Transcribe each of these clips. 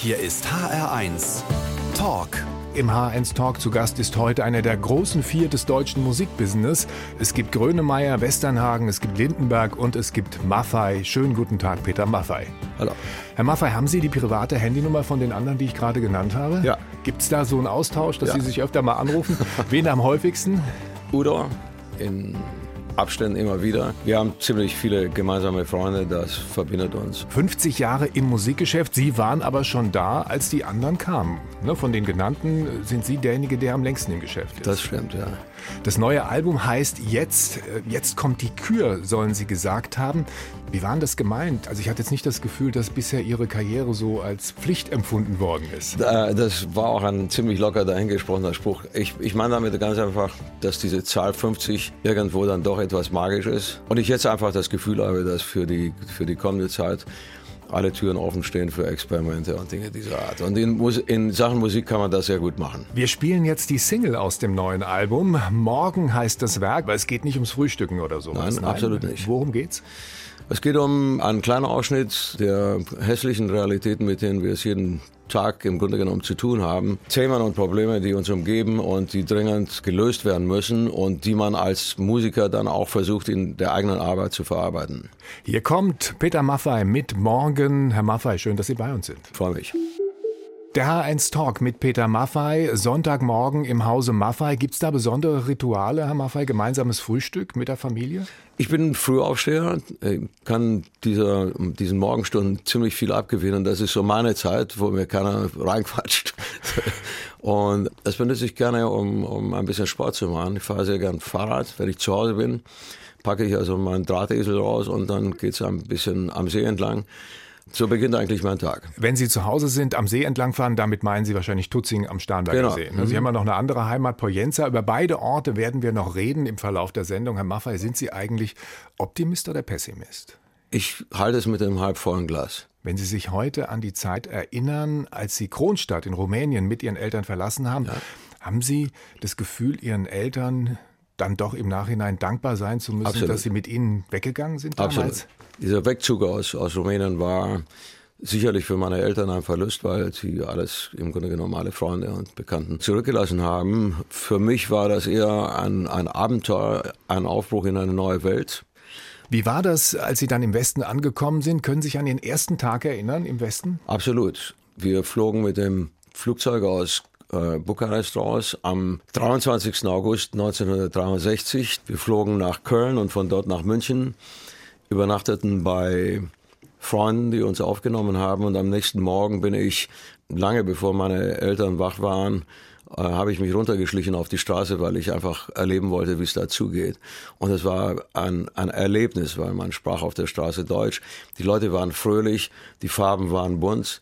Hier ist HR1 Talk. Im HR1 Talk zu Gast ist heute einer der großen vier des deutschen Musikbusiness. Es gibt Grönemeyer, Westernhagen, es gibt Lindenberg und es gibt Maffay. Schönen guten Tag, Peter Maffay. Hallo. Herr Maffay, haben Sie die private Handynummer von den anderen, die ich gerade genannt habe? Ja. Gibt es da so einen Austausch, dass Ja. Sie sich öfter mal anrufen? Wen am häufigsten? Udo, in Abständen immer wieder. Wir haben ziemlich viele gemeinsame Freunde, das verbindet uns. 50 Jahre im Musikgeschäft. Sie waren aber schon da, als die anderen kamen. Ne, von den genannten sind Sie derjenige, der am längsten im Geschäft ist. Das stimmt, ja. Das neue Album heißt Jetzt kommt die Kür, sollen Sie gesagt haben. Wie war denn das gemeint? Also ich hatte jetzt nicht das Gefühl, dass bisher Ihre Karriere so als Pflicht empfunden worden ist. Das war auch ein ziemlich locker dahingesprochener Spruch. Ich meine damit ganz einfach, dass diese Zahl 50 irgendwo dann doch etwas magisch ist. Und ich jetzt einfach das Gefühl habe, dass für die kommende Zeit alle Türen offen stehen für Experimente und Dinge dieser Art. Und in Sachen Musik kann man das sehr gut machen. Wir spielen jetzt die Single aus dem neuen Album. Morgen heißt das Werk, weil es geht nicht ums Frühstücken oder so. Nein, absolut nicht. Worum geht's? Es geht um einen kleinen Ausschnitt der hässlichen Realitäten, mit denen wir es jeden Tag im Grunde genommen zu tun haben. Themen und Probleme, die uns umgeben und die dringend gelöst werden müssen und die man als Musiker dann auch versucht, in der eigenen Arbeit zu verarbeiten. Hier kommt Peter Maffay mit Morgen. Herr Maffay, schön, dass Sie bei uns sind. Freue mich. Der HR1 Talk mit Peter Maffay, Sonntagmorgen im Hause Maffay. Gibt es da besondere Rituale, Herr Maffay? Gemeinsames Frühstück mit der Familie? Ich bin Frühaufsteher, kann diesen Morgenstunden ziemlich viel abgewinnen. Das ist so meine Zeit, wo mir keiner reinquatscht. Und das benutze ich gerne, um ein bisschen Sport zu machen. Ich fahre sehr gern Fahrrad, wenn ich zu Hause bin. Packe ich also meinen Drahtesel raus und dann geht's ein bisschen am See entlang. So beginnt eigentlich mein Tag. Wenn Sie zu Hause sind, am See entlangfahren, damit meinen Sie wahrscheinlich Tutzing am Starnberger See. Sie haben ja noch eine andere Heimat, Poyenza. Über beide Orte werden wir noch reden im Verlauf der Sendung. Herr Maffay, sind Sie eigentlich Optimist oder Pessimist? Ich halte es mit dem halbvollen Glas. Wenn Sie sich heute an die Zeit erinnern, als Sie Kronstadt in Rumänien mit Ihren Eltern verlassen haben, haben Sie das Gefühl, Ihren Eltern dann doch im Nachhinein dankbar sein zu müssen, Absolut. dass Sie mit ihnen weggegangen sind damals? Absolut. Dieser Wegzug aus Rumänien war sicherlich für meine Eltern ein Verlust, weil sie alles, im Grunde genommen alle Freunde und Bekannten zurückgelassen haben. Für mich war das eher ein Abenteuer, ein Aufbruch in eine neue Welt. Wie war das, als Sie dann im Westen angekommen sind? Können Sie sich an den ersten Tag erinnern im Westen? Absolut. Wir flogen mit dem Flugzeug aus Bukarest raus am 23. August 1963. Wir flogen nach Köln und von dort nach München, übernachteten bei Freunden, die uns aufgenommen haben, und am nächsten Morgen bin ich, lange bevor meine Eltern wach waren, habe ich mich runtergeschlichen auf die Straße, weil ich einfach erleben wollte, wie es da zugeht. Und es war ein Erlebnis, weil man sprach auf der Straße Deutsch. Die Leute waren fröhlich, die Farben waren bunt.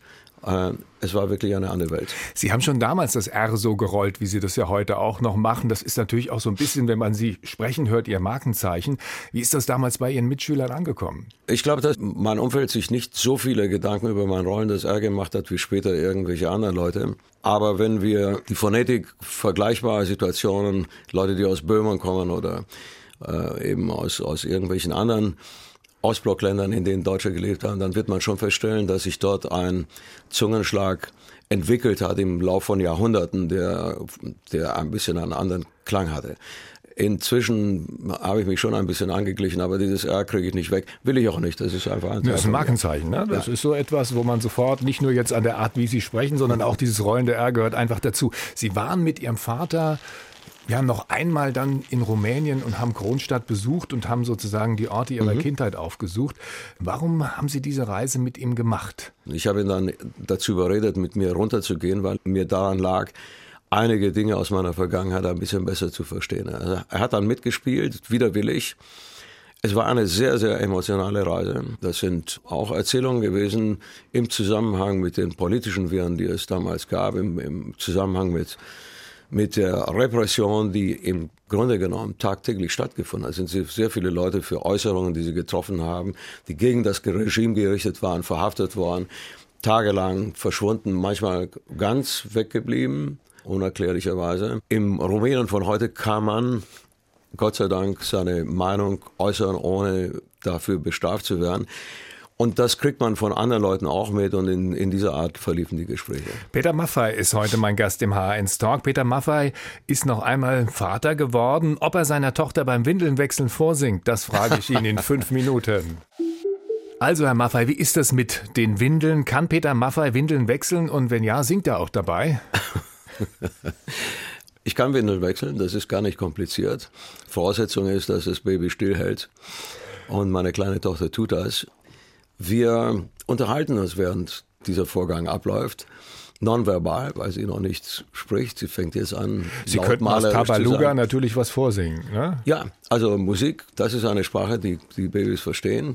Es war wirklich eine andere Welt. Sie haben schon damals das R so gerollt, wie Sie das ja heute auch noch machen. Das ist natürlich auch so ein bisschen, wenn man Sie sprechen hört, Ihr Markenzeichen. Wie ist das damals bei Ihren Mitschülern angekommen? Ich glaube, dass mein Umfeld sich nicht so viele Gedanken über mein rollendes R gemacht hat, wie später irgendwelche anderen Leute. Aber wenn wir die Phonetik vergleichbarer Situationen, Leute, die aus Böhmen kommen oder eben aus irgendwelchen anderen Ostblockländern, in denen Deutsche gelebt haben, dann wird man schon feststellen, dass sich dort ein Zungenschlag entwickelt hat im Laufe von Jahrhunderten, der ein bisschen einen anderen Klang hatte. Inzwischen habe ich mich schon ein bisschen angeglichen, aber dieses R kriege ich nicht weg. Will ich auch nicht, das ist einfach ein Teil. Das ist ein Markenzeichen, ne? Das ist so etwas, wo man sofort, nicht nur jetzt an der Art, wie Sie sprechen, sondern auch dieses rollende R gehört einfach dazu. Sie waren mit Ihrem Vater noch einmal dann in Rumänien und haben Kronstadt besucht und haben sozusagen die Orte Ihrer Kindheit aufgesucht. Warum haben Sie diese Reise mit ihm gemacht? Ich habe ihn dann dazu überredet, mit mir runterzugehen, weil mir daran lag, einige Dinge aus meiner Vergangenheit ein bisschen besser zu verstehen. Also er hat dann mitgespielt, widerwillig. Es war eine sehr, sehr emotionale Reise. Das sind auch Erzählungen gewesen im Zusammenhang mit den politischen Wirren, die es damals gab, im Zusammenhang mit der Repression, die im Grunde genommen tagtäglich stattgefunden hat. Es sind sehr viele Leute für Äußerungen, die sie getroffen haben, die gegen das Regime gerichtet waren, verhaftet worden, tagelang verschwunden, manchmal ganz weggeblieben, unerklärlicherweise. Im Rumänien von heute kann man Gott sei Dank seine Meinung äußern, ohne dafür bestraft zu werden. Und das kriegt man von anderen Leuten auch mit und in dieser Art verliefen die Gespräche. Peter Maffay ist heute mein Gast im HR1 Talk. Peter Maffay ist noch einmal Vater geworden. Ob er seiner Tochter beim Windelnwechseln vorsingt, das frage ich ihn in 5 Minuten. Also Herr Maffay, wie ist das mit den Windeln? Kann Peter Maffay Windeln wechseln und wenn ja, singt er auch dabei? Ich kann Windeln wechseln, das ist gar nicht kompliziert. Voraussetzung ist, dass das Baby stillhält und meine kleine Tochter tut das. Wir unterhalten uns, während dieser Vorgang abläuft, nonverbal, weil sie noch nichts spricht. Sie fängt jetzt an, Sie könnten aus Tabaluga natürlich was vorsingen, ne? Ja, also Musik, das ist eine Sprache, die Babys verstehen.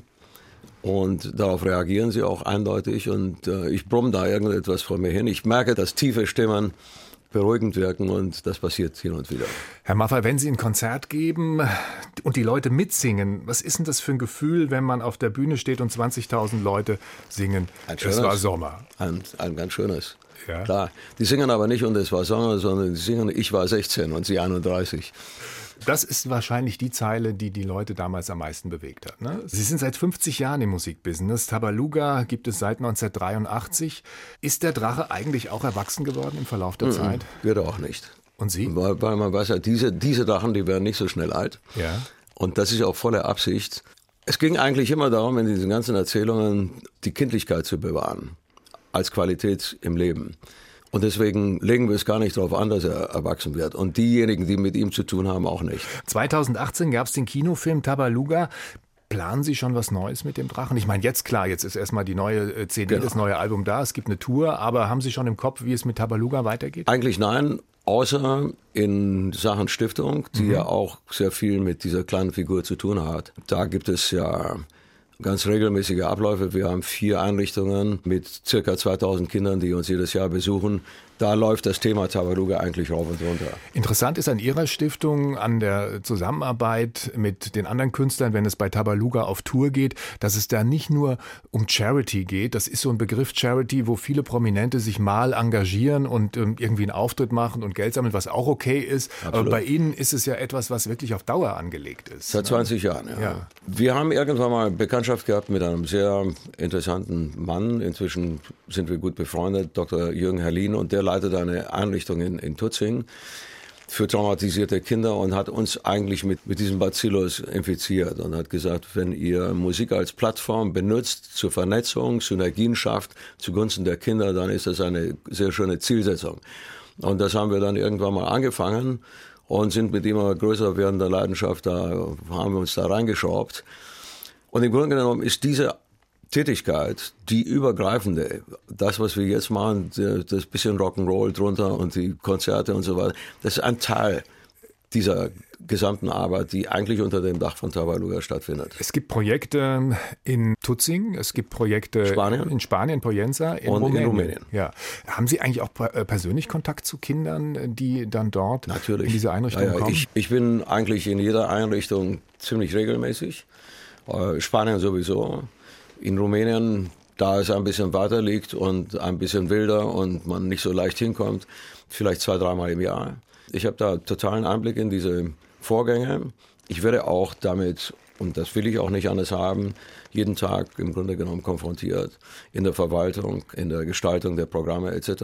Und darauf reagieren sie auch eindeutig. Und ich brumme da irgendetwas vor mir hin. Ich merke, dass tiefe Stimmen beruhigend wirken und das passiert hin und wieder. Herr Maffay, wenn Sie ein Konzert geben und die Leute mitsingen, was ist denn das für ein Gefühl, wenn man auf der Bühne steht und 20.000 Leute singen, es war Sommer? Ein ganz schönes. Ja. Klar, die singen aber nicht und es war Sommer, sondern die singen, ich war 16 und sie 31. Das ist wahrscheinlich die Zeile, die die Leute damals am meisten bewegt hat. Ne? Sie sind seit 50 Jahren im Musikbusiness. Tabaluga gibt es seit 1983. Ist der Drache eigentlich auch erwachsen geworden im Verlauf der Zeit? Wird auch nicht. Und Sie? Weil man weiß ja, diese Drachen, die werden nicht so schnell alt. Ja. Und das ist auch volle Absicht. Es ging eigentlich immer darum, in diesen ganzen Erzählungen die Kindlichkeit zu bewahren. Als Qualität im Leben. Und deswegen legen wir es gar nicht darauf an, dass er erwachsen wird. Und diejenigen, die mit ihm zu tun haben, auch nicht. 2018 gab es den Kinofilm Tabaluga. Planen Sie schon was Neues mit dem Drachen? Ich meine, jetzt klar, jetzt ist erstmal die neue CD, genau, das neue Album da. Es gibt eine Tour, aber haben Sie schon im Kopf, wie es mit Tabaluga weitergeht? Eigentlich nein, außer in Sachen Stiftung, die ja auch sehr viel mit dieser kleinen Figur zu tun hat. Da gibt es ja ganz regelmäßige Abläufe. Wir haben 4 Einrichtungen mit circa 2000 Kindern, die uns jedes Jahr besuchen. Da läuft das Thema Tabaluga eigentlich rauf und runter. Interessant ist an Ihrer Stiftung, an der Zusammenarbeit mit den anderen Künstlern, wenn es bei Tabaluga auf Tour geht, dass es da nicht nur um Charity geht. Das ist so ein Begriff Charity, wo viele Prominente sich mal engagieren und irgendwie einen Auftritt machen und Geld sammeln, was auch okay ist. Absolut. Aber bei Ihnen ist es ja etwas, was wirklich auf Dauer angelegt ist. Seit 20 Jahren, ja. Wir haben irgendwann mal Bekanntschaft gehabt mit einem sehr interessanten Mann. Inzwischen sind wir gut befreundet, Dr. Jürgen Herrlin, und der leitet eine Einrichtung in Tutzing für traumatisierte Kinder und hat uns eigentlich mit diesem Bacillus infiziert und hat gesagt, wenn ihr Musik als Plattform benutzt zur Vernetzung, Synergien schafft zugunsten der Kinder, dann ist das eine sehr schöne Zielsetzung. Und das haben wir dann irgendwann mal angefangen und sind mit immer größer werdender Leidenschaft, da haben wir uns da reingeschraubt. Und im Grunde genommen ist diese Tätigkeit, die übergreifende, das, was wir jetzt machen, das bisschen Rock'n'Roll drunter und die Konzerte und so weiter, das ist ein Teil dieser gesamten Arbeit, die eigentlich unter dem Dach von Tabaluga stattfindet. Es gibt Projekte in Tutzing, es gibt Projekte in Spanien, Poyenza, in Rumänien. Ja. Haben Sie eigentlich auch persönlich Kontakt zu Kindern, die dann dort in diese Einrichtung kommen? Ich bin eigentlich in jeder Einrichtung ziemlich regelmäßig. Spanien sowieso. In Rumänien, da es ein bisschen weiter liegt und ein bisschen wilder und man nicht so leicht hinkommt, vielleicht 2-3 Mal im Jahr. Ich habe da totalen Einblick in diese Vorgänge. Ich werde auch damit, und das will ich auch nicht anders haben, jeden Tag im Grunde genommen konfrontiert in der Verwaltung, in der Gestaltung der Programme etc.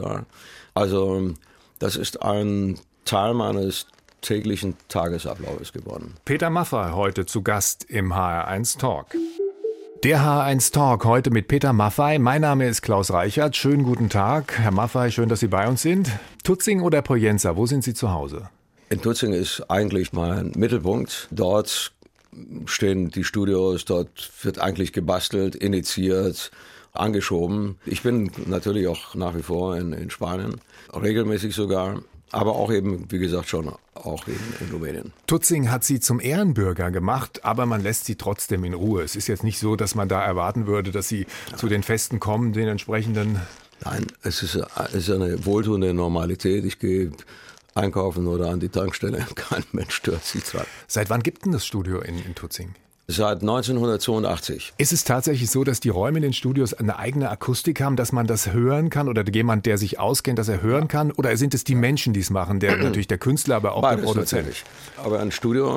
Also das ist ein Teil meines täglichen Tagesablaufes geworden. Peter Maffay heute zu Gast im HR1 Talk. Der HR1 Talk heute mit Peter Maffay. Mein Name ist Klaus Reichert. Schönen guten Tag. Herr Maffay, schön, dass Sie bei uns sind. Tutzing oder Poyenza, wo sind Sie zu Hause? In Tutzing ist eigentlich mein Mittelpunkt. Dort stehen die Studios, dort wird eigentlich gebastelt, initiiert, angeschoben. Ich bin natürlich auch nach wie vor in Spanien, regelmäßig sogar. Aber auch eben, wie gesagt, schon auch in Rumänien. Tutzing hat Sie zum Ehrenbürger gemacht, aber man lässt Sie trotzdem in Ruhe. Es ist jetzt nicht so, dass man da erwarten würde, dass Sie zu den Festen kommen, den entsprechenden... Nein, es ist eine wohltuende Normalität. Ich gehe einkaufen oder an die Tankstelle. Kein Mensch stört sich dran. Seit wann gibt denn das Studio in Tutzing? Seit 1982. Ist es tatsächlich so, dass die Räume in den Studios eine eigene Akustik haben, dass man das hören kann oder jemand, der sich auskennt, dass er hören kann? Oder sind es die Menschen, die es machen, natürlich der Künstler, aber auch beides der Produzent? Natürlich. Aber ein Studio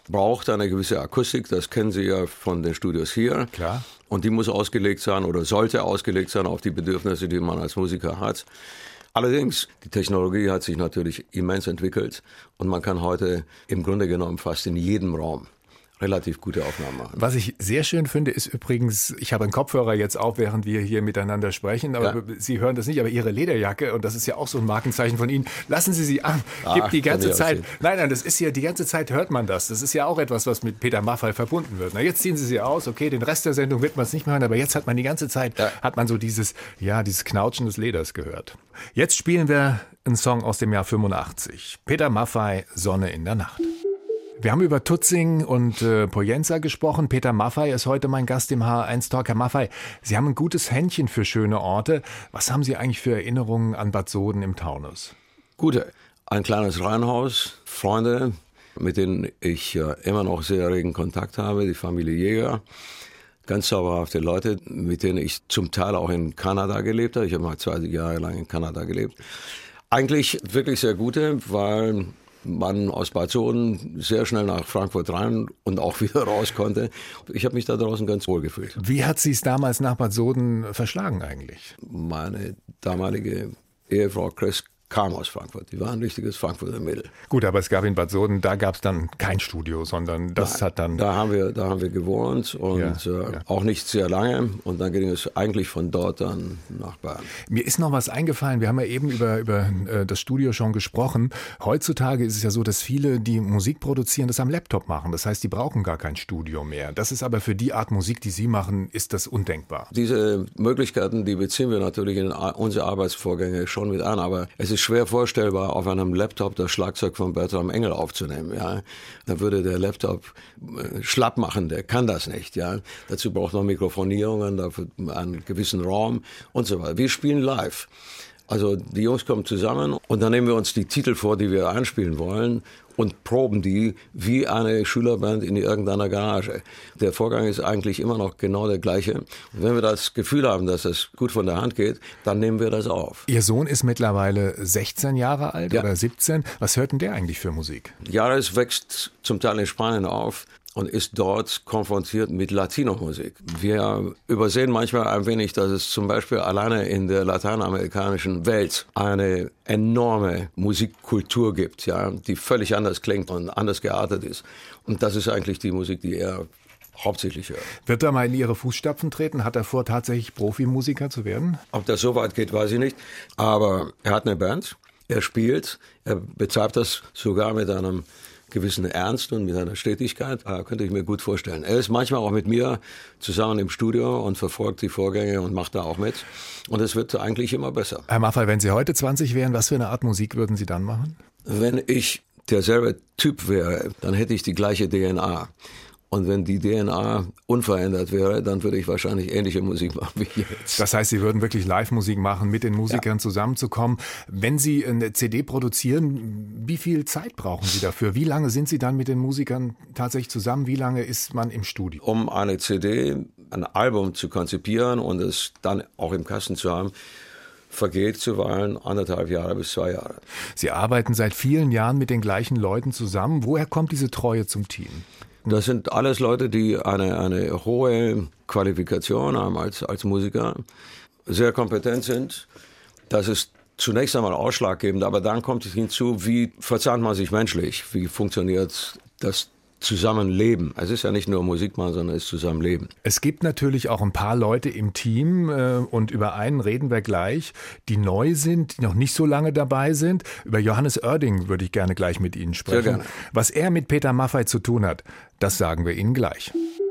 braucht eine gewisse Akustik, das kennen Sie ja von den Studios hier. Klar. Und die muss ausgelegt sein oder sollte ausgelegt sein auf die Bedürfnisse, die man als Musiker hat. Allerdings, die Technologie hat sich natürlich immens entwickelt und man kann heute im Grunde genommen fast in jedem Raum relativ gute Aufnahmen machen. Was ich sehr schön finde, ist übrigens, ich habe einen Kopfhörer jetzt auf, während wir hier miteinander sprechen, aber Sie hören das nicht, aber Ihre Lederjacke, und das ist ja auch so ein Markenzeichen von Ihnen, lassen Sie sie an, gibt die ganze Zeit, nein, das ist ja, die ganze Zeit hört man das ist ja auch etwas, was mit Peter Maffay verbunden wird. Na, jetzt ziehen Sie aus, okay, den Rest der Sendung wird man es nicht mehr hören, aber jetzt hat man die ganze Zeit, hat man so dieses Knautschen des Leders gehört. Jetzt spielen wir einen Song aus dem Jahr 85. Peter Maffay, Sonne in der Nacht. Wir haben über Tutzing und Poyenza gesprochen. Peter Maffay ist heute mein Gast im HR1 Talk. Herr Maffay, Sie haben ein gutes Händchen für schöne Orte. Was haben Sie eigentlich für Erinnerungen an Bad Soden im Taunus? Gute. Ein kleines Reihenhaus, Freunde, mit denen ich immer noch sehr regen Kontakt habe, die Familie Jäger. Ganz zauberhafte Leute, mit denen ich zum Teil auch in Kanada gelebt habe. Ich habe mal 20 Jahre lang in Kanada gelebt. Eigentlich wirklich sehr gute, weil man aus Bad Soden sehr schnell nach Frankfurt rein und auch wieder raus konnte. Ich habe mich da draußen ganz wohl gefühlt. Wie hat Sie es damals nach Bad Soden verschlagen eigentlich? Meine damalige Ehefrau Chris kam aus Frankfurt. Die war ein richtiges Frankfurter Mädel. Gut, aber es gab in Bad Soden, da gab es dann kein Studio, sondern das hat dann... Da haben wir gewohnt und auch nicht sehr lange. Und dann ging es eigentlich von dort dann nach Bayern. Mir ist noch was eingefallen. Wir haben ja eben über das Studio schon gesprochen. Heutzutage ist es ja so, dass viele, die Musik produzieren, das am Laptop machen. Das heißt, die brauchen gar kein Studio mehr. Das ist aber für die Art Musik, die Sie machen, ist das undenkbar. Diese Möglichkeiten, die beziehen wir natürlich in unsere Arbeitsvorgänge schon mit ein. Aber es ist schwer vorstellbar, auf einem Laptop das Schlagzeug von Bertram Engel aufzunehmen. Ja. Da würde der Laptop schlapp machen, der kann das nicht. Ja. Dazu braucht man Mikrofonierungen, dafür einen gewissen Raum und so weiter. Wir spielen live. Also die Jungs kommen zusammen und dann nehmen wir uns die Titel vor, die wir einspielen wollen und proben die wie eine Schülerband in irgendeiner Garage. Der Vorgang ist eigentlich immer noch genau der gleiche. Und wenn wir das Gefühl haben, dass es gut von der Hand geht, dann nehmen wir das auf. Ihr Sohn ist mittlerweile 16 Jahre alt oder 17. Was hört denn der eigentlich für Musik? Jares wächst zum Teil in Spanien auf und ist dort konfrontiert mit Latino-Musik. Wir übersehen manchmal ein wenig, dass es zum Beispiel alleine in der lateinamerikanischen Welt eine enorme Musikkultur gibt, ja, die völlig anders klingt und anders geartet ist. Und das ist eigentlich die Musik, die er hauptsächlich hört. Wird er mal in Ihre Fußstapfen treten? Hat er vor, tatsächlich Profimusiker zu werden? Ob das so weit geht, weiß ich nicht. Aber er hat eine Band, er spielt, er betreibt das sogar mit einem gewissen Ernst und mit einer Stetigkeit, könnte ich mir gut vorstellen. Er ist manchmal auch mit mir zusammen im Studio und verfolgt die Vorgänge und macht da auch mit. Und es wird eigentlich immer besser. Herr Maffay, wenn Sie heute 20 wären, was für eine Art Musik würden Sie dann machen? Wenn ich derselbe Typ wäre, dann hätte ich die gleiche DNA. Und wenn die DNA unverändert wäre, dann würde ich wahrscheinlich ähnliche Musik machen wie jetzt. Das heißt, Sie würden wirklich Live-Musik machen, mit den Musikern zusammenzukommen. Wenn Sie eine CD produzieren, wie viel Zeit brauchen Sie dafür? Wie lange sind Sie dann mit den Musikern tatsächlich zusammen? Wie lange ist man im Studio? Um eine CD, ein Album zu konzipieren und es dann auch im Kasten zu haben, vergeht zuweilen 1,5 Jahre bis 2 Jahre. Sie arbeiten seit vielen Jahren mit den gleichen Leuten zusammen. Woher kommt diese Treue zum Team? Das sind alles Leute, die eine hohe Qualifikation haben als Musiker, sehr kompetent sind. Das ist zunächst einmal ausschlaggebend, aber dann kommt es hinzu, wie verzahnt man sich menschlich, wie funktioniert das Zusammenleben. Es ist ja nicht nur Musik machen, sondern es ist Zusammenleben. Es gibt natürlich auch ein paar Leute im Team und über einen reden wir gleich, die neu sind, die noch nicht so lange dabei sind. Über Johannes Oerding würde ich gerne gleich mit Ihnen sprechen. Sehr gerne. Was er mit Peter Maffay zu tun hat, das sagen wir Ihnen gleich.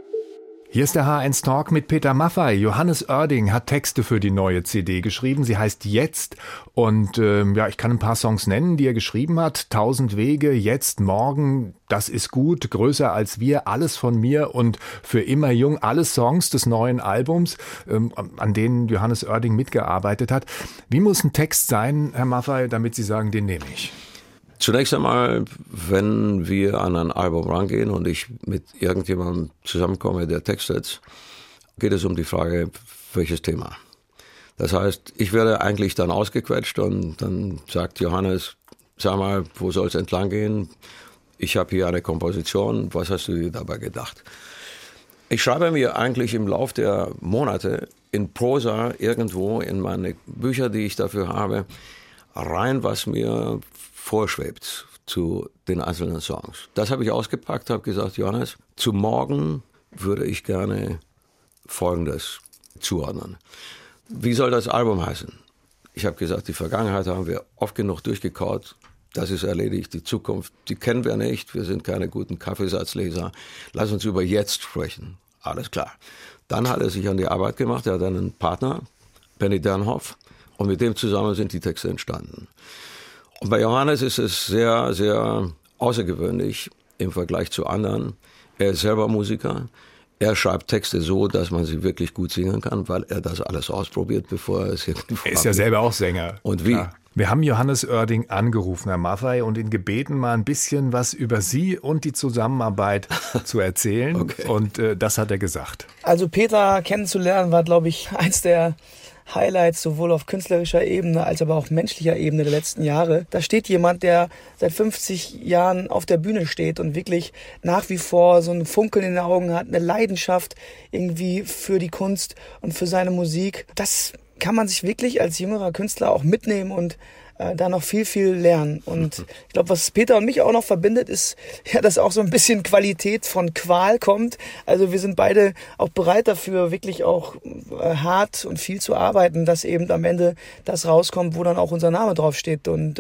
Hier ist der HR1 Talk mit Peter Maffay. Johannes Oerding hat Texte für die neue CD geschrieben. Sie heißt Jetzt und ich kann ein paar Songs nennen, die er geschrieben hat. 1000 Wege, Jetzt, Morgen, Das ist gut, Größer als wir, Alles von mir und Für immer jung. Alle Songs des neuen Albums, an denen Johannes Oerding mitgearbeitet hat. Wie muss ein Text sein, Herr Maffay, damit Sie sagen, den nehme ich? Zunächst einmal, wenn wir an ein Album rangehen und ich mit irgendjemandem zusammenkomme, der textet, geht es um die Frage, welches Thema. Das heißt, ich werde eigentlich dann ausgequetscht und dann sagt Johannes, sag mal, wo soll es entlang gehen? ich habe hier eine Komposition, was hast du dir dabei gedacht? Ich schreibe mir eigentlich im Lauf der Monate in Prosa irgendwo in meine Bücher, die ich dafür habe, rein, was mir vorschwebt zu den einzelnen Songs. Das habe ich ausgepackt, habe gesagt, Johannes, zu morgen würde ich gerne Folgendes zuordnen. Wie soll das Album heißen? Ich habe gesagt, die Vergangenheit haben wir oft genug durchgekaut. Das ist erledigt. Die Zukunft, die kennen wir nicht. Wir sind keine guten Kaffeesatzleser. Lass uns über jetzt sprechen. Alles klar. Dann hat er sich an die Arbeit gemacht. Er hat einen Partner, Benny Dernhoff. Und mit dem zusammen sind die Texte entstanden. Und bei Johannes ist es sehr, sehr außergewöhnlich im Vergleich zu anderen. Er ist selber Musiker. Er schreibt Texte so, dass man sie wirklich gut singen kann, weil er das alles ausprobiert, bevor er es irgendwo Er ist ja selber auch Sänger. Und wie? Klar. Wir haben Johannes Oerding angerufen, Herr Maffay, und ihn gebeten, mal ein bisschen was über Sie und die Zusammenarbeit zu erzählen. Okay. Und das hat er gesagt. Also Peter kennenzulernen war, glaube ich, eins der Highlights sowohl auf künstlerischer Ebene als aber auch menschlicher Ebene der letzten Jahre. Da steht jemand, der seit 50 Jahren auf der Bühne steht und wirklich nach wie vor so ein Funkeln in den Augen hat, eine Leidenschaft irgendwie für die Kunst und für seine Musik. Das kann man sich wirklich als jüngerer Künstler auch mitnehmen und da noch viel, viel lernen. Und ich glaube, was Peter und mich auch noch verbindet, ist ja, dass auch so ein bisschen Qualität von Qual kommt. Also wir sind beide auch bereit dafür, wirklich auch hart und viel zu arbeiten, dass eben am Ende das rauskommt, wo dann auch unser Name draufsteht. Und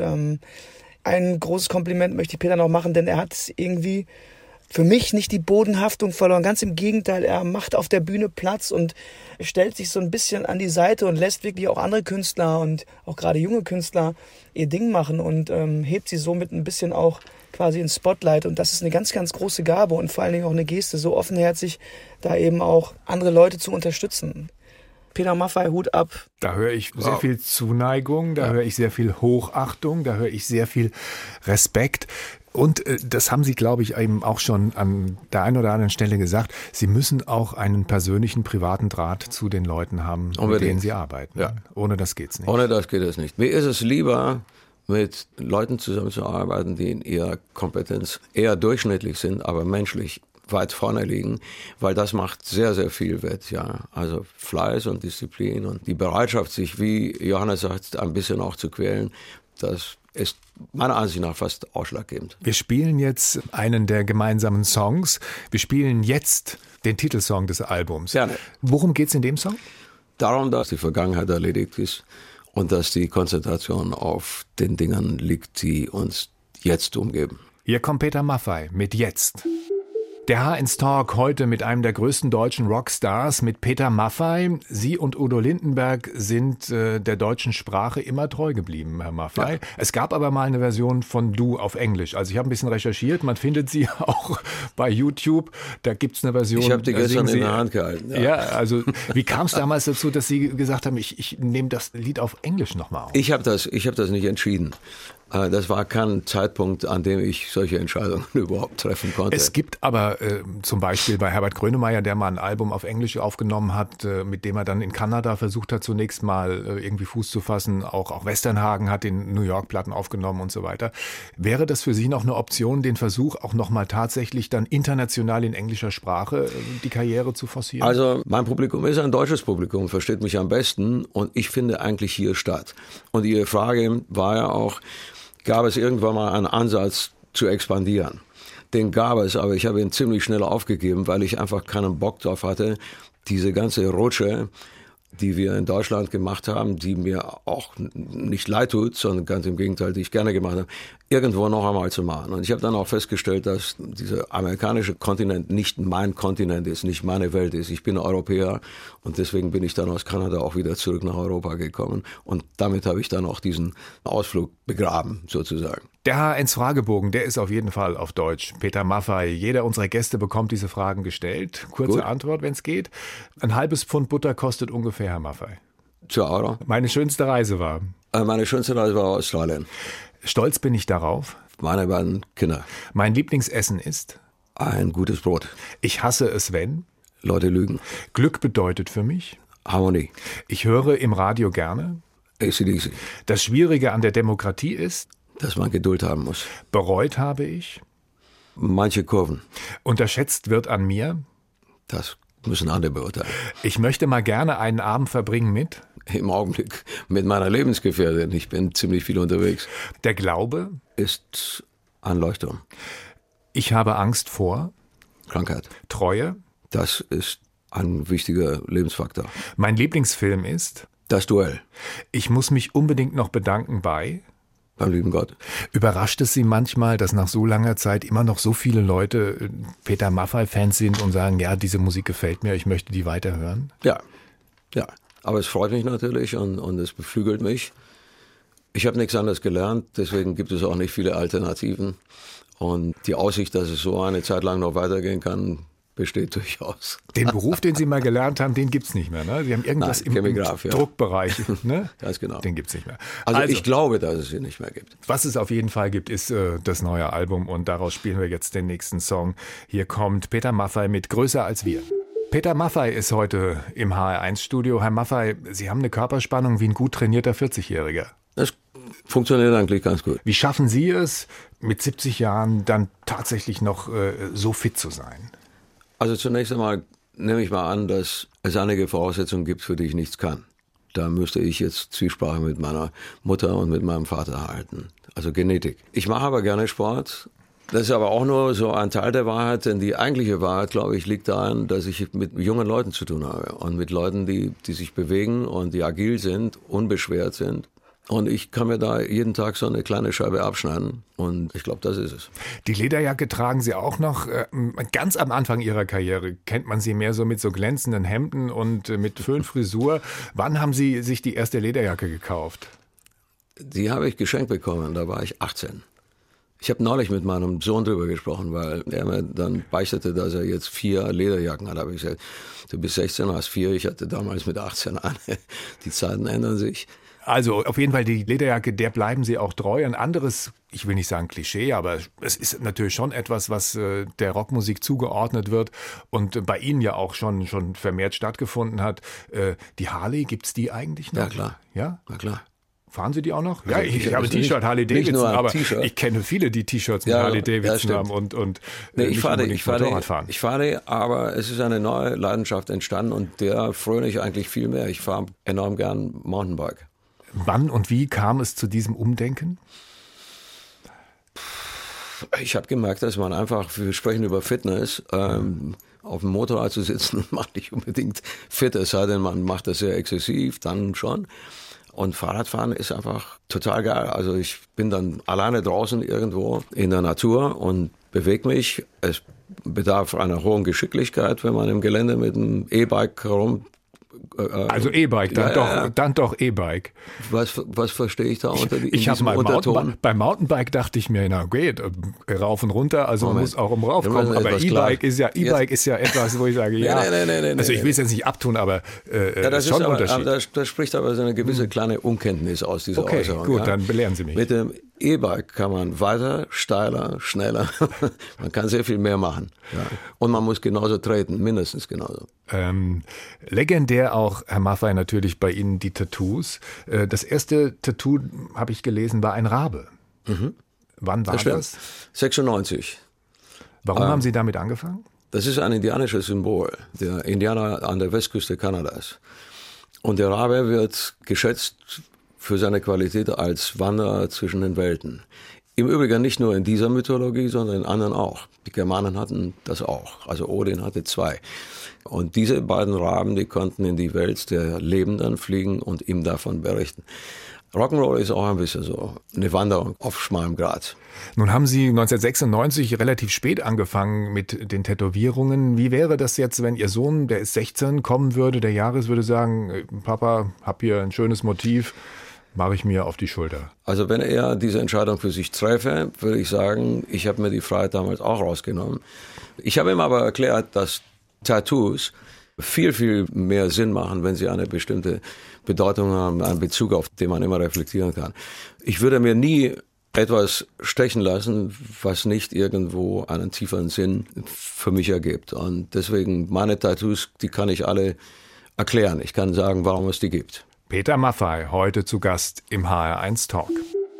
ein großes Kompliment möchte ich Peter noch machen, denn er hat irgendwie für mich nicht die Bodenhaftung verloren. Ganz im Gegenteil, er macht auf der Bühne Platz und stellt sich so ein bisschen an die Seite und lässt wirklich auch andere Künstler und auch gerade junge Künstler ihr Ding machen und hebt sie somit ein bisschen auch quasi ins Spotlight. Und das ist eine ganz, ganz große Gabe und vor allen Dingen auch eine Geste, so offenherzig da eben auch andere Leute zu unterstützen. Peter Maffay, Hut ab. Da höre ich sehr viel Zuneigung, da höre ich sehr viel Hochachtung, da höre ich sehr viel Respekt. Und das haben Sie, glaube ich, eben auch schon an der einen oder anderen Stelle gesagt. Sie müssen auch einen persönlichen, privaten Draht zu den Leuten haben, mit denen Sie arbeiten. Ja. Ohne das geht's nicht. Ohne das geht es nicht. Mir ist es lieber, mit Leuten zusammenzuarbeiten, die in ihrer Kompetenz eher durchschnittlich sind, aber menschlich weit vorne liegen, weil das macht sehr, sehr viel wett, ja. Also Fleiß und Disziplin und die Bereitschaft, sich, wie Johannes sagt, ein bisschen auch zu quälen, das ist meiner Ansicht nach fast ausschlaggebend. Wir spielen jetzt einen der gemeinsamen Songs. Wir spielen jetzt den Titelsong des Albums. Gerne. Worum geht's in dem Song? Darum, dass die Vergangenheit erledigt ist und dass die Konzentration auf den Dingen liegt, die uns jetzt umgeben. Hier kommt Peter Maffay mit Jetzt. Der H1 Talk heute mit einem der größten deutschen Rockstars, mit Peter Maffay. Sie und Udo Lindenberg sind der deutschen Sprache immer treu geblieben, Herr Maffay. Ja. Es gab aber mal eine Version von Du auf Englisch. Also ich habe ein bisschen recherchiert, man findet sie auch bei YouTube. Da gibt's eine Version. Ich habe die gestern in der Hand gehalten. Ja, also wie kam es damals dazu, dass Sie gesagt haben, ich nehme das Lied auf Englisch nochmal auf? Ich habe das nicht entschieden. Das war kein Zeitpunkt, an dem ich solche Entscheidungen überhaupt treffen konnte. Es gibt aber zum Beispiel bei Herbert Grönemeyer, der mal ein Album auf Englisch aufgenommen hat, mit dem er dann in Kanada versucht hat, zunächst mal irgendwie Fuß zu fassen. Auch Westernhagen hat den New York Platten aufgenommen und so weiter. Wäre das für Sie noch eine Option, den Versuch auch nochmal tatsächlich dann international in englischer Sprache die Karriere zu forcieren? Also mein Publikum ist ein deutsches Publikum, versteht mich am besten und ich finde eigentlich hier statt. Und Ihre Frage war ja auch, gab es irgendwann mal einen Ansatz zu expandieren. Den gab es, aber ich habe ihn ziemlich schnell aufgegeben, weil ich einfach keinen Bock drauf hatte, diese ganze Rutsche, die wir in Deutschland gemacht haben, die mir auch nicht leid tut, sondern ganz im Gegenteil, die ich gerne gemacht habe, irgendwo noch einmal zu machen. Und ich habe dann auch festgestellt, dass dieser amerikanische Kontinent nicht mein Kontinent ist, nicht meine Welt ist. Ich bin Europäer und deswegen bin ich dann aus Kanada auch wieder zurück nach Europa gekommen. Und damit habe ich dann auch diesen Ausflug begraben, sozusagen. Der H1-Fragebogen, der ist auf jeden Fall auf Deutsch. Peter Maffay, jeder unserer Gäste bekommt diese Fragen gestellt. Kurze Antwort, wenn es geht. Ein halbes Pfund Butter kostet ungefähr, Herr Maffay. 2 Euro. Meine schönste Reise war? Meine schönste Reise war Australien. Stolz bin ich darauf? Meine beiden Kinder. Mein Lieblingsessen ist? Ein gutes Brot. Ich hasse es, wenn? Leute lügen. Glück bedeutet für mich? Harmonie. Ich höre im Radio gerne? AC/DC. Das Schwierige an der Demokratie ist? Dass man Geduld haben muss. Bereut habe ich? Manche Kurven. Unterschätzt wird an mir? Das müssen andere beurteilen. Ich möchte mal gerne einen Abend verbringen mit? Im Augenblick mit meiner Lebensgefährtin. Ich bin ziemlich viel unterwegs. Der Glaube? Ist ein Leuchtturm. Ich habe Angst vor? Krankheit. Treue? Das ist ein wichtiger Lebensfaktor. Mein Lieblingsfilm ist? Das Duell. Ich muss mich unbedingt noch bedanken bei? Beim lieben Gott. Überrascht es Sie manchmal, dass nach so langer Zeit immer noch so viele Leute Peter Maffay-Fans sind und sagen, ja, diese Musik gefällt mir, ich möchte die weiterhören? Ja. Aber es freut mich natürlich und es beflügelt mich. Ich habe nichts anderes gelernt, deswegen gibt es auch nicht viele Alternativen. Und die Aussicht, dass es so eine Zeit lang noch weitergehen kann, besteht durchaus. Den Beruf, den Sie mal gelernt haben, den gibt's nicht mehr, ne? Sie haben irgendwas im Druckbereich, ne? Ganz genau. Den gibt's nicht mehr. Also ich glaube, dass es ihn nicht mehr gibt. Was es auf jeden Fall gibt, ist das neue Album und daraus spielen wir jetzt den nächsten Song. Hier kommt Peter Maffay mit Größer als wir. Peter Maffay ist heute im HR1-Studio. Herr Maffay, Sie haben eine Körperspannung wie ein gut trainierter 40-Jähriger. Das funktioniert eigentlich ganz gut. Wie schaffen Sie es, mit 70 Jahren dann tatsächlich noch so fit zu sein? Also zunächst einmal nehme ich mal an, dass es einige Voraussetzungen gibt, für die ich nichts kann. Da müsste ich jetzt Zwiesprache mit meiner Mutter und mit meinem Vater halten. Also Genetik. Ich mache aber gerne Sport. Das ist aber auch nur so ein Teil der Wahrheit, denn die eigentliche Wahrheit, glaube ich, liegt darin, dass ich mit jungen Leuten zu tun habe und mit Leuten, die sich bewegen und die agil sind, unbeschwert sind. Und ich kann mir da jeden Tag so eine kleine Scheibe abschneiden und ich glaube, das ist es. Die Lederjacke tragen Sie auch noch. Ganz am Anfang Ihrer Karriere kennt man Sie mehr so mit so glänzenden Hemden und mit Föhnfrisur. Wann haben Sie sich die erste Lederjacke gekauft? Die habe ich geschenkt bekommen, da war ich 18. Ich habe neulich mit meinem Sohn drüber gesprochen, weil er mir dann beichtete, dass er jetzt 4 Lederjacken hat. Da habe ich gesagt, du bist 16, hast 4, ich hatte damals mit 18 eine. Die Zeiten ändern sich. Also auf jeden Fall die Lederjacke, der bleiben Sie auch treu. Ein anderes, ich will nicht sagen Klischee, aber es ist natürlich schon etwas, was der Rockmusik zugeordnet wird und bei Ihnen ja auch schon vermehrt stattgefunden hat. Die Harley, gibt's die eigentlich noch? Ja, klar. Ja? Na klar. Fahren Sie die auch noch? Ja, ich habe ein T-Shirt Harley Davidson, aber ich kenne viele, die T-Shirts mit Harley Davidson haben und ich fahre, aber es ist eine neue Leidenschaft entstanden und der fröne ich eigentlich viel mehr. Ich fahre enorm gern Mountainbike. Wann und wie kam es zu diesem Umdenken? Ich habe gemerkt, dass man einfach, wir sprechen über Fitness, auf dem Motorrad zu sitzen macht nicht unbedingt fit, es sei denn, man macht das sehr exzessiv, dann schon. Und Fahrradfahren ist einfach total geil. Also ich bin dann alleine draußen irgendwo in der Natur und bewege mich. Es bedarf einer hohen Geschicklichkeit, wenn man im Gelände mit einem E-Bike herum. Also E-Bike, dann doch E-Bike. Was verstehe ich da unter diesem Unterton? Beim Mountainbike dachte ich mir, na geht, rauf und runter, also man muss auch raufkommen. Aber E-Bike ist ja etwas, wo ich sage, nee. Also ich will es jetzt nicht abtun, aber das ist schon ein Unterschied. Da spricht aber so eine gewisse kleine Unkenntnis aus dieser Äußerung. Okay, gut, dann belehren Sie mich. Mit dem E-Bike kann man weiter, steiler, schneller. Man kann sehr viel mehr machen. Ja. Und man muss genauso treten, mindestens genauso. Legendär auch, Herr Maffay, natürlich bei Ihnen die Tattoos. Das erste Tattoo, habe ich gelesen, war ein Rabe. Mhm. Wann war das? 96. Warum haben Sie damit angefangen? Das ist ein indianisches Symbol, der Indianer an der Westküste Kanadas. Und der Rabe wird geschätzt für seine Qualität als Wanderer zwischen den Welten. Im Übrigen nicht nur in dieser Mythologie, sondern in anderen auch. Die Germanen hatten das auch. Also Odin hatte 2. Und diese beiden Raben, die konnten in die Welt der Lebenden fliegen und ihm davon berichten. Rock'n'Roll ist auch ein bisschen so eine Wanderung auf schmalem Grat. Nun haben Sie 1996 relativ spät angefangen mit den Tätowierungen. Wie wäre das jetzt, wenn Ihr Sohn, der ist 16, kommen würde, der Jahres würde sagen, Papa, hab hier ein schönes Motiv, mache ich mir auf die Schulter? Also wenn er diese Entscheidung für sich treffe, würde ich sagen, ich habe mir die Freiheit damals auch rausgenommen. Ich habe ihm aber erklärt, dass Tattoos viel, viel mehr Sinn machen, wenn sie eine bestimmte Bedeutung haben, einen Bezug, auf den man immer reflektieren kann. Ich würde mir nie etwas stechen lassen, was nicht irgendwo einen tieferen Sinn für mich ergibt. Und deswegen meine Tattoos, die kann ich alle erklären. Ich kann sagen, warum es die gibt. Peter Maffay, heute zu Gast im HR1 Talk.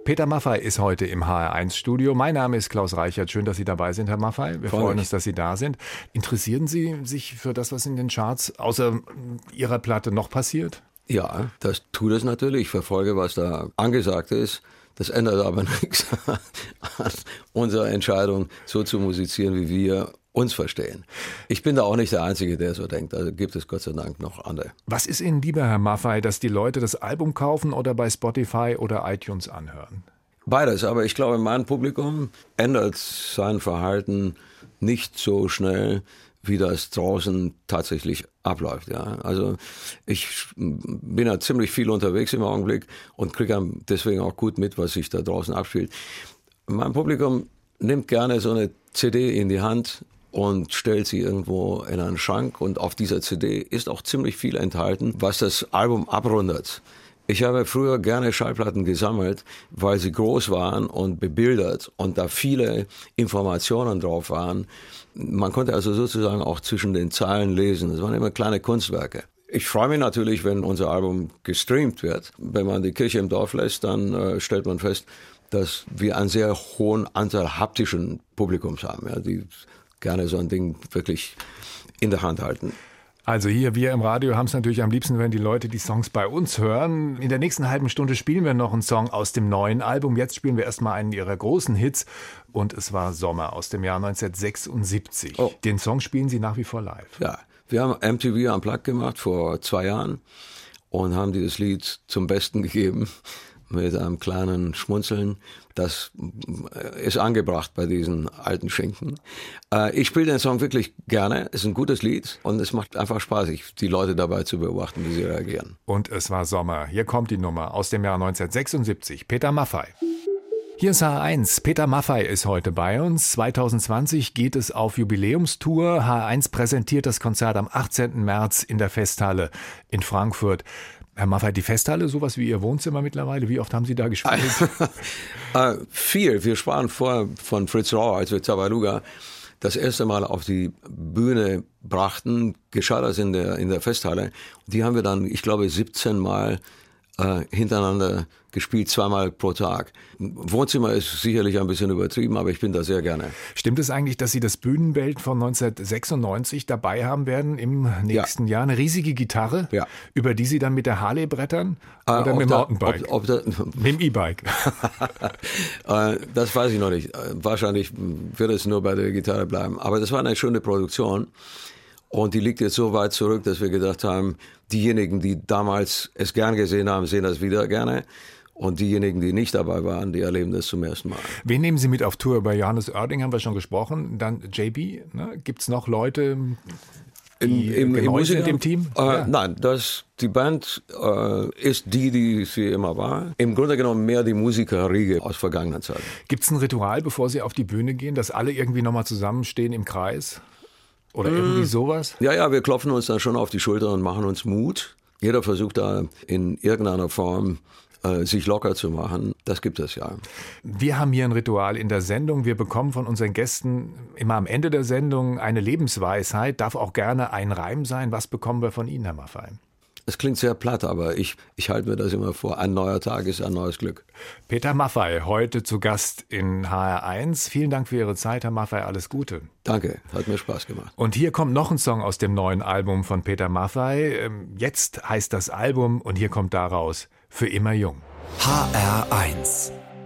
Peter Maffay ist heute im HR1-Studio. Mein Name ist Klaus Reichert. Schön, dass Sie dabei sind, Herr Maffay. Wir freuen uns, dass Sie da sind. Interessieren Sie sich für das, was in den Charts außer Ihrer Platte noch passiert? Ja, das tut es natürlich. Ich verfolge, was da angesagt ist. Das ändert aber nichts an unserer Entscheidung, so zu musizieren, wie wir uns verstehen. Ich bin da auch nicht der Einzige, der so denkt. Also gibt es Gott sei Dank noch andere. Was ist Ihnen lieber, Herr Maffay, dass die Leute das Album kaufen oder bei Spotify oder iTunes anhören? Beides, aber ich glaube, mein Publikum ändert sein Verhalten nicht so schnell, wie das draußen tatsächlich abläuft. Ja. Also ich bin ja ziemlich viel unterwegs im Augenblick und kriege deswegen auch gut mit, was sich da draußen abspielt. Mein Publikum nimmt gerne so eine CD in die Hand und stellt sie irgendwo in einen Schrank. Und auf dieser CD ist auch ziemlich viel enthalten, was das Album abrundet. Ich habe früher gerne Schallplatten gesammelt, weil sie groß waren und bebildert und da viele Informationen drauf waren. Man konnte also sozusagen auch zwischen den Zeilen lesen. Das waren immer kleine Kunstwerke. Ich freue mich natürlich, wenn unser Album gestreamt wird. Wenn man die Kirche im Dorf lässt, dann stellt man fest, dass wir einen sehr hohen Anteil haptischen Publikums haben, ja, die gerne so ein Ding wirklich in der Hand halten. Also hier, wir im Radio haben es natürlich am liebsten, wenn die Leute die Songs bei uns hören. In der nächsten halben Stunde spielen wir noch einen Song aus dem neuen Album. Jetzt spielen wir erstmal einen ihrer großen Hits. Und es war Sommer aus dem Jahr 1976. Oh. Den Song spielen Sie nach wie vor live. Ja, wir haben MTV Unplugged gemacht vor 2 Jahren und haben dieses Lied zum Besten gegeben mit einem kleinen Schmunzeln. Das ist angebracht bei diesen alten Schinken. Ich spiele den Song wirklich gerne. Es ist ein gutes Lied und es macht einfach Spaß, die Leute dabei zu beobachten, wie sie reagieren. Und es war Sommer. Hier kommt die Nummer aus dem Jahr 1976. Peter Maffay. Hier ist HR1. Peter Maffay ist heute bei uns. 2020 geht es auf Jubiläumstour. HR1 präsentiert das Konzert am 18. März in der Festhalle in Frankfurt. Herr Maffay, die Festhalle, sowas wie Ihr Wohnzimmer mittlerweile. Wie oft haben Sie da gespielt? Viel. Wir sprachen vorher von Fritz Rauer, als wir Tabaluga das erste Mal auf die Bühne brachten. Geschah das in der Festhalle. Die haben wir dann, ich glaube, 17 Mal hintereinander gespielt, 2-mal pro Tag. Wohnzimmer ist sicherlich ein bisschen übertrieben, aber ich bin da sehr gerne. Stimmt es eigentlich, dass Sie das Bühnenbild von 1996 dabei haben werden im nächsten Jahr? Eine riesige Gitarre, über die Sie dann mit der Harley brettern oder mit dem Mountainbike? Mit dem E-Bike? Das weiß ich noch nicht. Wahrscheinlich wird es nur bei der Gitarre bleiben. Aber das war eine schöne Produktion. Und die liegt jetzt so weit zurück, dass wir gedacht haben, diejenigen, die damals es gern gesehen haben, sehen das wieder gerne. Und diejenigen, die nicht dabei waren, die erleben das zum ersten Mal. Wen nehmen Sie mit auf Tour? Bei Johannes Oerding haben wir schon gesprochen. Dann JB, ne? Gibt es noch Leute, die neu sind im Team? Nein, die Band ist die sie immer war. Im Grunde genommen mehr die Musikerriege aus vergangenen Zeiten. Gibt es ein Ritual, bevor Sie auf die Bühne gehen, dass alle irgendwie nochmal zusammenstehen im Kreis? Oder irgendwie sowas? Ja, wir klopfen uns dann schon auf die Schulter und machen uns Mut. Jeder versucht da in irgendeiner Form sich locker zu machen. Das gibt es ja. Wir haben hier ein Ritual in der Sendung. Wir bekommen von unseren Gästen immer am Ende der Sendung eine Lebensweisheit. Darf auch gerne ein Reim sein. Was bekommen wir von Ihnen, Herr Maffay? Es klingt sehr platt, aber ich halte mir das immer vor. Ein neuer Tag ist ein neues Glück. Peter Maffay, heute zu Gast in HR1. Vielen Dank für Ihre Zeit, Herr Maffay. Alles Gute. Danke, hat mir Spaß gemacht. Und hier kommt noch ein Song aus dem neuen Album von Peter Maffay. Jetzt heißt das Album und hier kommt daraus Für immer jung. HR1